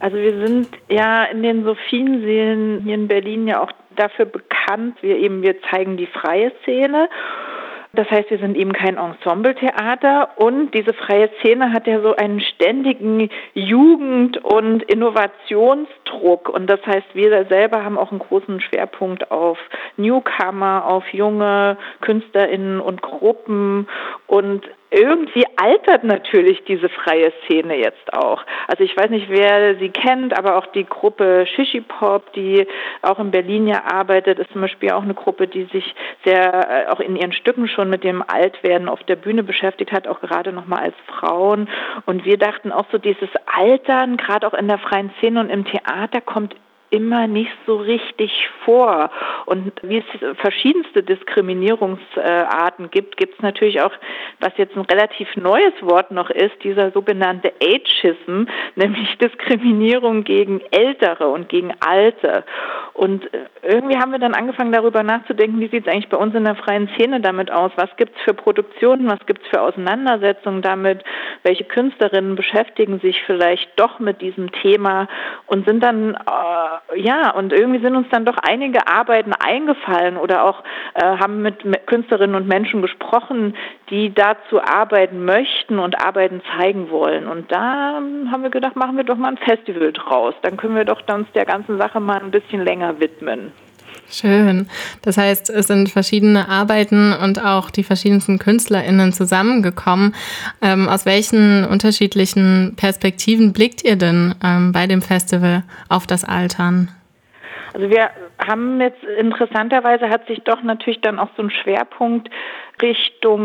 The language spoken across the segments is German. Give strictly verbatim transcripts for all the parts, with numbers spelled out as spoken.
Also wir sind ja in den Sophienseelen hier in Berlin ja auch dafür bekannt, wir eben, wir zeigen die freie Szene. Das heißt, wir sind eben kein Ensembletheater und diese freie Szene hat ja so einen ständigen Jugend- und Innovationsdruck und das heißt, wir selber haben auch einen großen Schwerpunkt auf Newcomer, auf junge KünstlerInnen und Gruppen und irgendwie altert natürlich diese freie Szene jetzt auch. Also ich weiß nicht, wer sie kennt, aber auch die Gruppe Shishipop, die auch in Berlin ja arbeitet, ist zum Beispiel auch eine Gruppe, die sich sehr auch in ihren Stücken schon mit dem Altwerden auf der Bühne beschäftigt hat, auch gerade nochmal als Frauen. Und wir dachten auch so, dieses Altern, gerade auch in der freien Szene und im Theater, kommt immer nicht so richtig vor. Und wie es verschiedenste Diskriminierungsarten gibt, gibt es natürlich auch, was jetzt ein relativ neues Wort noch ist, dieser sogenannte Ageism, nämlich Diskriminierung gegen Ältere und gegen Alte. Und irgendwie haben wir dann angefangen, darüber nachzudenken, wie sieht es eigentlich bei uns in der freien Szene damit aus? Was gibt es für Produktionen, was gibt es für Auseinandersetzungen damit? Welche Künstlerinnen beschäftigen sich vielleicht doch mit diesem Thema und sind dann äh, ja, und irgendwie sind uns dann doch einige Arbeiten eingefallen oder auch äh, haben mit Künstlerinnen und Menschen gesprochen, die dazu arbeiten möchten und Arbeiten zeigen wollen. Und da haben wir gedacht, machen wir doch mal ein Festival draus. Dann können wir doch uns der ganzen Sache mal ein bisschen länger widmen. Schön. Das heißt, es sind verschiedene Arbeiten und auch die verschiedensten KünstlerInnen zusammengekommen. Ähm, aus welchen unterschiedlichen Perspektiven blickt ihr denn ähm, bei dem Festival auf das Altern? Also wir haben jetzt, interessanterweise hat sich doch natürlich dann auch so ein Schwerpunkt Richtung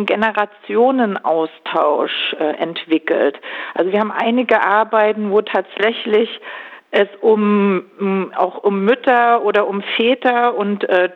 Generationenaustausch äh, entwickelt. Also wir haben einige Arbeiten, wo tatsächlich es um auch um Mütter oder um Väter und äh,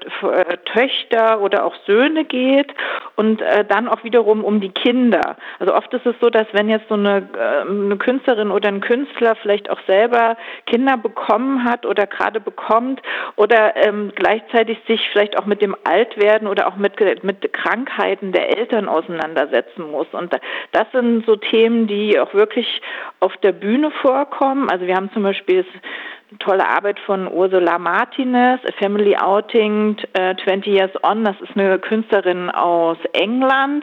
Töchter oder auch Söhne geht und äh, dann auch wiederum um die Kinder. Also oft ist es so, dass wenn jetzt so eine, äh, eine Künstlerin oder ein Künstler vielleicht auch selber Kinder bekommen hat oder gerade bekommt oder ähm, gleichzeitig sich vielleicht auch mit dem Altwerden oder auch mit, mit Krankheiten der Eltern auseinandersetzen muss. Und das sind so Themen, die auch wirklich auf der Bühne vorkommen. Also wir haben zum Beispiel eine tolle Arbeit von Ursula Martinez, A Family Outing, uh, twenty Years On. Das ist eine Künstlerin aus England.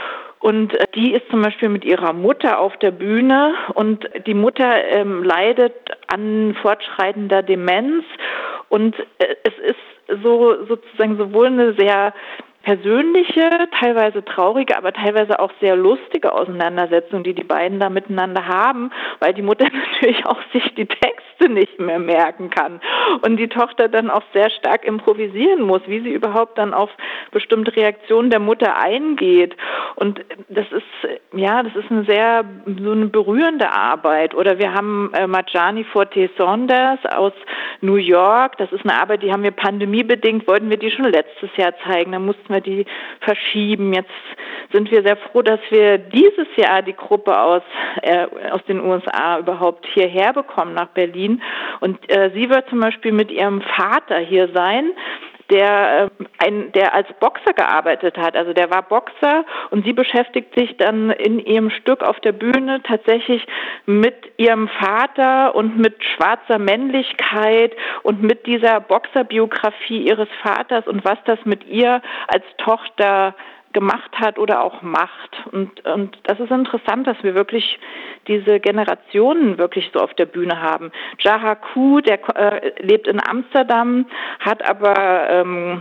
Und äh, die ist zum Beispiel mit ihrer Mutter auf der Bühne und die Mutter ähm, leidet an fortschreitender Demenz. Und äh, es ist so sozusagen sowohl eine sehr persönliche, teilweise traurige, aber teilweise auch sehr lustige Auseinandersetzung, die die beiden da miteinander haben, weil die Mutter natürlich auch sich die Texte nicht mehr merken kann und die Tochter dann auch sehr stark improvisieren muss, wie sie überhaupt dann auf bestimmte Reaktionen der Mutter eingeht. Und das ist, ja, das ist eine sehr, so eine berührende Arbeit. Oder wir haben äh, Marjane Forte Saunders aus New York. Das ist eine Arbeit, die haben wir pandemiebedingt, wollten wir die schon letztes Jahr zeigen. Da mussten wir die verschieben. Jetzt sind wir sehr froh, dass wir dieses Jahr die Gruppe aus, äh, aus den U S A überhaupt hierher bekommen, nach Berlin. Und äh, sie wird zum Beispiel mit ihrem Vater hier sein, der äh, ein, der als Boxer gearbeitet hat. Also der war Boxer und sie beschäftigt sich dann in ihrem Stück auf der Bühne tatsächlich mit ihrem Vater und mit schwarzer Männlichkeit und mit dieser Boxerbiografie ihres Vaters und was das mit ihr als Tochter gemacht hat oder auch macht. Und, und das ist interessant, dass wir wirklich diese Generationen wirklich so auf der Bühne haben. Jaha Koo, der äh, lebt in Amsterdam, hat aber ähm,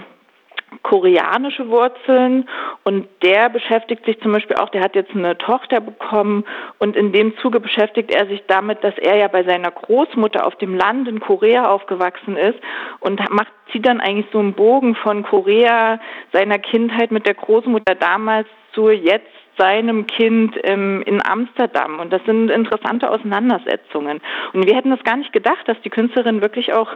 koreanische Wurzeln und der beschäftigt sich zum Beispiel auch, der hat jetzt eine Tochter bekommen und in dem Zuge beschäftigt er sich damit, dass er ja bei seiner Großmutter auf dem Land in Korea aufgewachsen ist und macht, zieht dann eigentlich so einen Bogen von Korea, seiner Kindheit mit der Großmutter damals zu jetzt seinem Kind ähm, in Amsterdam. Und das sind interessante Auseinandersetzungen. Und wir hätten das gar nicht gedacht, dass die Künstlerin wirklich auch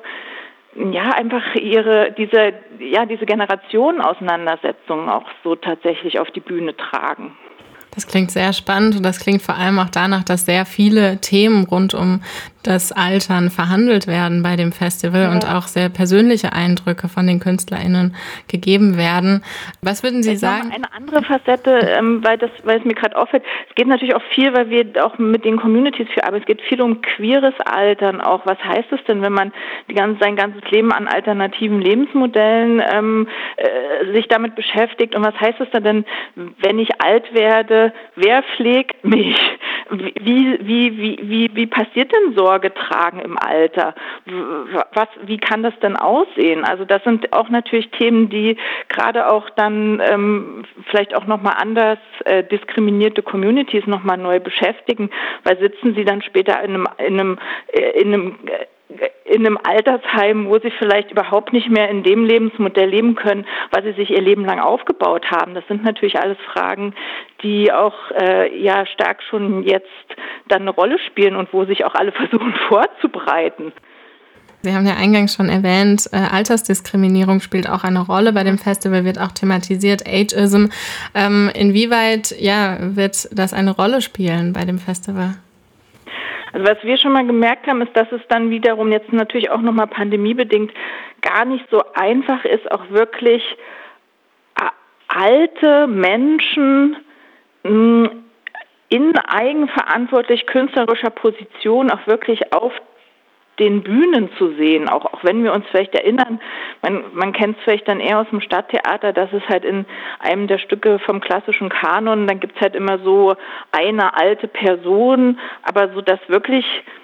ja, einfach ihre, diese, ja, diese Generationen-Auseinandersetzungen auch so tatsächlich auf die Bühne tragen. Das klingt sehr spannend und das klingt vor allem auch danach, dass sehr viele Themen rund um das Altern verhandelt werden bei dem Festival ja. und auch sehr persönliche Eindrücke von den KünstlerInnen gegeben werden. Was würden Sie ich sagen? Eine andere Facette, ähm, weil, das, weil es mir gerade auffällt, es geht natürlich auch viel, weil wir auch mit den Communities viel arbeiten, es geht viel um queeres Altern auch. Was heißt es denn, wenn man die ganze, sein ganzes Leben an alternativen Lebensmodellen ähm, äh, sich damit beschäftigt? Und was heißt es denn, wenn ich alt werde, wer pflegt mich? Wie, wie, wie, wie, wie passiert denn Sorge tragen im Alter? Was, wie kann das denn aussehen? Also das sind auch natürlich Themen, die gerade auch dann ähm, vielleicht auch nochmal anders äh, diskriminierte Communities nochmal neu beschäftigen, weil sitzen sie dann später in einem, in einem, äh, in einem äh, in einem Altersheim, wo sie vielleicht überhaupt nicht mehr in dem Lebensmodell leben können, was sie sich ihr Leben lang aufgebaut haben. Das sind natürlich alles Fragen, die auch äh, ja stark schon jetzt dann eine Rolle spielen und wo sich auch alle versuchen vorzubereiten. Sie haben ja eingangs schon erwähnt, äh, Altersdiskriminierung spielt auch eine Rolle. Bei dem Festival wird auch thematisiert, Ageism. Ähm, inwieweit ja, wird das eine Rolle spielen bei dem Festival? Also was wir schon mal gemerkt haben, ist, dass es dann wiederum jetzt natürlich auch nochmal pandemiebedingt gar nicht so einfach ist, auch wirklich alte Menschen in eigenverantwortlich künstlerischer Position auch wirklich auf den Bühnen zu sehen, auch, auch wenn wir uns vielleicht erinnern, man, man kennt es vielleicht dann eher aus dem Stadttheater, dass es halt in einem der Stücke vom klassischen Kanon, dann gibt es halt immer so eine alte Person, aber so dass wirklich,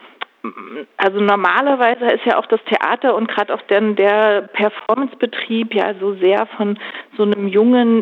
also normalerweise ist ja auch das Theater und gerade auch dann der Performancebetrieb ja so sehr von so einem jungen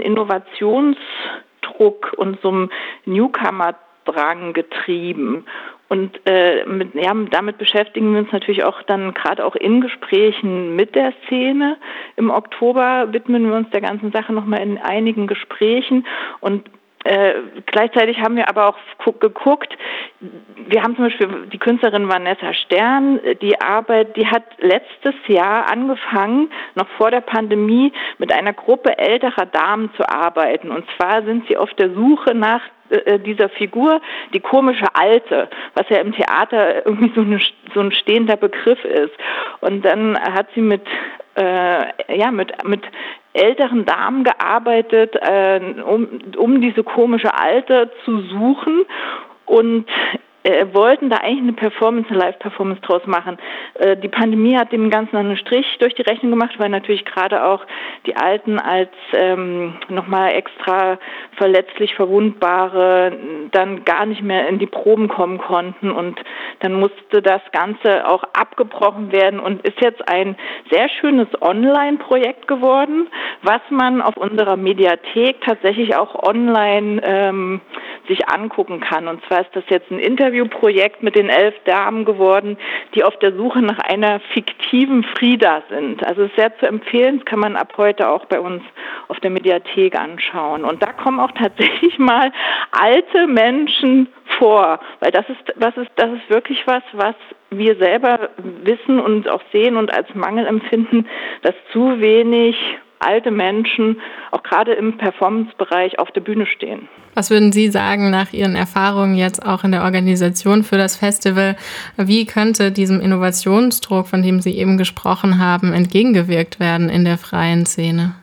Innovationsdruck und so einem Newcomer-Drang getrieben. Und äh, mit, ja, damit beschäftigen wir uns natürlich auch dann gerade auch in Gesprächen mit der Szene. Im Oktober widmen wir uns der ganzen Sache nochmal in einigen Gesprächen und Äh, gleichzeitig haben wir aber auch geguckt, wir haben zum Beispiel die Künstlerin Vanessa Stern, die Arbeit, die hat letztes Jahr angefangen, noch vor der Pandemie, mit einer Gruppe älterer Damen zu arbeiten. Und zwar sind sie auf der Suche nach äh, dieser Figur, die komische Alte, was ja im Theater irgendwie so, eine, so ein stehender Begriff ist. Und dann hat sie mit Äh, ja, mit, mit älteren Damen gearbeitet, äh, um, um diese komische Alte zu suchen und äh, wollten da eigentlich eine Performance, eine Live-Performance draus machen. Äh, die Pandemie hat dem Ganzen einen Strich durch die Rechnung gemacht, weil natürlich gerade auch die Alten als ähm, nochmal extra verletzlich Verwundbare dann gar nicht mehr in die Proben kommen konnten und dann musste das Ganze auch abgebrochen werden und ist jetzt ein sehr schönes Online-Projekt geworden, was man auf unserer Mediathek tatsächlich auch online ähm, sich angucken kann. Und zwar ist das jetzt ein Interviewprojekt mit den elf Damen geworden, die auf der Suche nach einer fiktiven Frida sind. Also es ist sehr zu empfehlen, das kann man ab heute auch bei uns auf der Mediathek anschauen. Und da kommen auch tatsächlich mal alte Menschen vor, weil das ist, was ist, das ist wirklich was, was wir selber wissen und auch sehen und als Mangel empfinden, dass zu wenig alte Menschen auch gerade im Performance-Bereich auf der Bühne stehen. Was würden Sie sagen nach Ihren Erfahrungen jetzt auch in der Organisation für das Festival? Wie könnte diesem Innovationsdruck, von dem Sie eben gesprochen haben, entgegengewirkt werden in der freien Szene?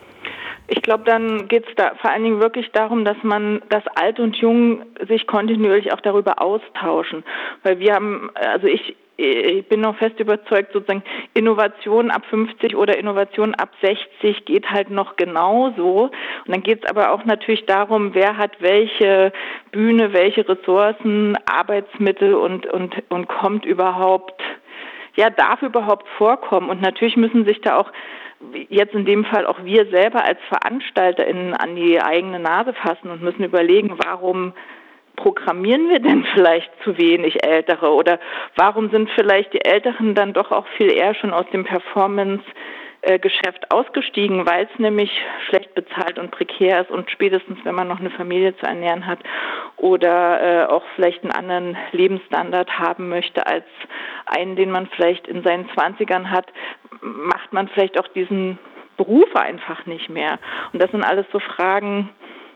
Ich glaube, dann geht es da vor allen Dingen wirklich darum, dass man, dass Alt und Jung sich kontinuierlich auch darüber austauschen. Weil wir haben, also ich, ich bin noch fest überzeugt, sozusagen Innovation ab fünfzig oder Innovation ab sechzig geht halt noch genauso. Und dann geht es aber auch natürlich darum, wer hat welche Bühne, welche Ressourcen, Arbeitsmittel und, und, und kommt überhaupt, ja, darf überhaupt vorkommen. Und natürlich müssen sich da auch jetzt in dem Fall auch wir selber als VeranstalterInnen an die eigene Nase fassen und müssen überlegen, warum programmieren wir denn vielleicht zu wenig Ältere oder warum sind vielleicht die Älteren dann doch auch viel eher schon aus dem Performance-Geschäft ausgestiegen, weil es nämlich schlecht bezahlt und prekär ist und spätestens, wenn man noch eine Familie zu ernähren hat oder äh, auch vielleicht einen anderen Lebensstandard haben möchte als einen, den man vielleicht in seinen Zwanzigern hat, macht man vielleicht auch diesen Beruf einfach nicht mehr. Und das sind alles so Fragen,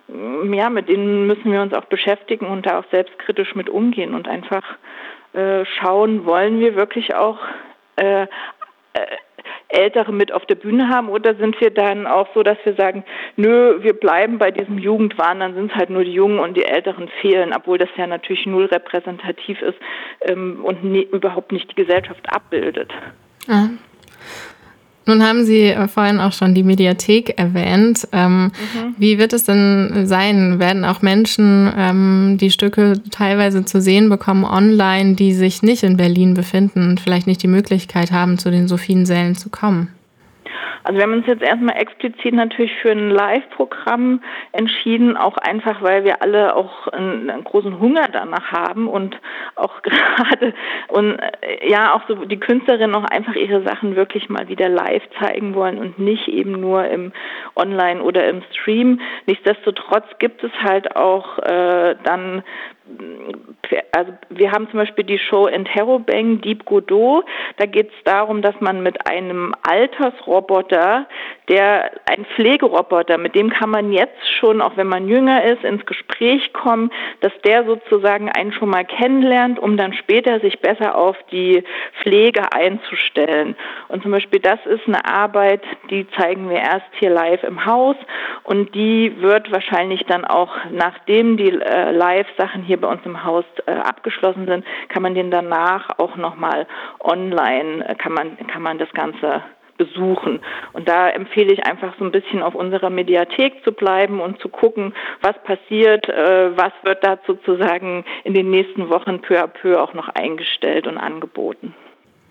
ja, mit denen müssen wir uns auch beschäftigen und da auch selbstkritisch mit umgehen und einfach äh, schauen, wollen wir wirklich auch äh, äh, Ältere mit auf der Bühne haben oder sind wir dann auch so, dass wir sagen, nö, wir bleiben bei diesem Jugendwahn, dann sind es halt nur die Jungen und die Älteren fehlen, obwohl das ja natürlich null repräsentativ ist ähm, und nie, überhaupt nicht die Gesellschaft abbildet. Ja. Nun haben Sie vorhin auch schon die Mediathek erwähnt. Ähm, mhm. Wie wird es denn sein? Werden auch Menschen ähm, die Stücke teilweise zu sehen bekommen online, die sich nicht in Berlin befinden und vielleicht nicht die Möglichkeit haben, zu den Sophiensälen zu kommen? Also wir haben uns jetzt erstmal explizit natürlich für ein Live-Programm entschieden, auch einfach, weil wir alle auch einen, einen großen Hunger danach haben und auch gerade und ja auch so die Künstlerinnen auch einfach ihre Sachen wirklich mal wieder live zeigen wollen und nicht eben nur im Online oder im Stream. Nichtsdestotrotz gibt es halt auch äh, dann also wir haben zum Beispiel die Show Interrobang Deep Godot. Da geht es darum, dass man mit einem Altersroboter, der ein Pflegeroboter, mit dem kann man jetzt schon, auch wenn man jünger ist, ins Gespräch kommen, dass der sozusagen einen schon mal kennenlernt, um dann später sich besser auf die Pflege einzustellen. Und zum Beispiel das ist eine Arbeit, die zeigen wir erst hier live im Haus und die wird wahrscheinlich dann auch, nachdem die äh, Live-Sachen hier bei uns im Haus äh, abgeschlossen sind, kann man den danach auch nochmal online, äh, kann man, kann man das Ganze besuchen. Und da empfehle ich einfach so ein bisschen auf unserer Mediathek zu bleiben und zu gucken, was passiert, äh, was wird da sozusagen in den nächsten Wochen peu à peu auch noch eingestellt und angeboten.